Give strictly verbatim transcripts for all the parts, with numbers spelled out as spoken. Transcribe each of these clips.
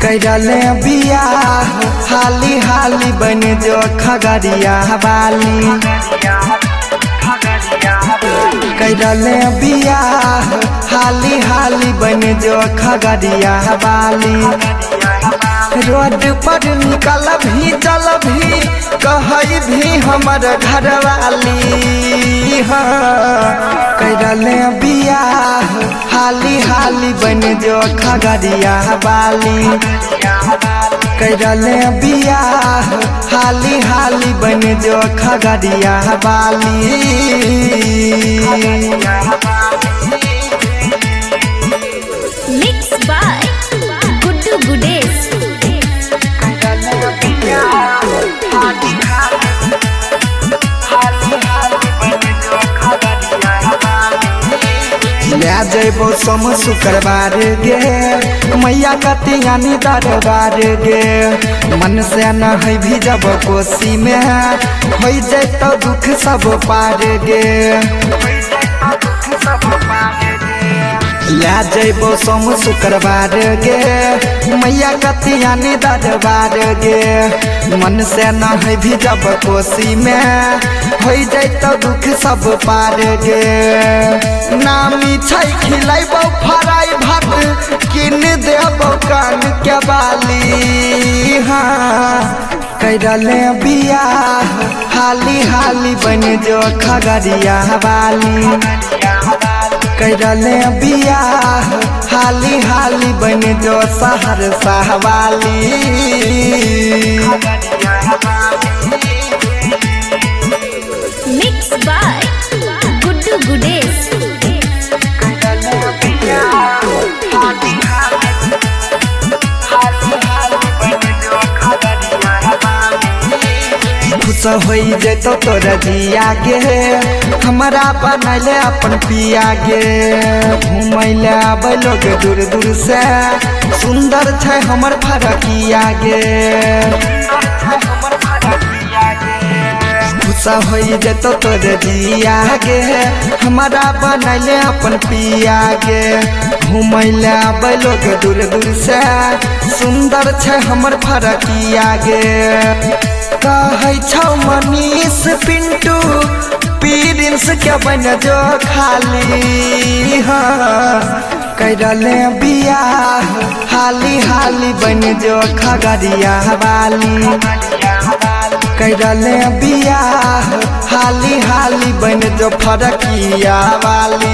कैरले बियाह हाली हाली बन जो खगड़िया वाली। कैरले बियाह हाली हाली बन जो खगड़िया वाली। रोड पर निकल भी चल भी कही भी हमर घरवाली। हाँ कैरले बियाह हाली हाली बन जो खगड़िया वाली। कैरले बियाह हाली हाली बन जो खगड़िया वाली। Mixed by Guddu Gudesh. ले जेबो सोम शुक्रवार गे मैया कतियानी दरबार गे। मन से न है भी जब कोसी में हो जैतो दुख सब पार गे। ले जेबो सोम शुक्रवार गे मैया कतियानी दरबार गे। मन से न है भी जब कोसी में हो जैतो दुख सब पार गे। नामी छै खिलाइबो फराई भात किन देबो कान के बाली। हाँ कैरले बियाह हाली हाली बन जो खगड़िया वाली। कैरले बियाह हाली हाली बन जो सहरसा वाली। Mixed by Guddu Gudesh. खुश हो जैतो तोरा जिया गे हमारा बनैले अपन पिया गे। घूमैले आबै लोग दूर दूर से सुंदर छै हमर फरकिया गे। खुश हो जैतो तोरा जिया गे हमारा बनैले अपन पिया गे। घूमैले आबै लोग दूर दूर से सुंदर छै हमर फरकिया गे। कहै छौ मनीष पिंटू पीरिंस के बन जो खाली। हाँ कैरले बियाह हाली हाली बन जो खगड़िया वाली। कैरले बियाह हाली हाली बन जो फरकिया वाली।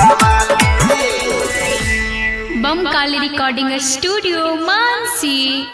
Bamkali Recording Studio, Mansi.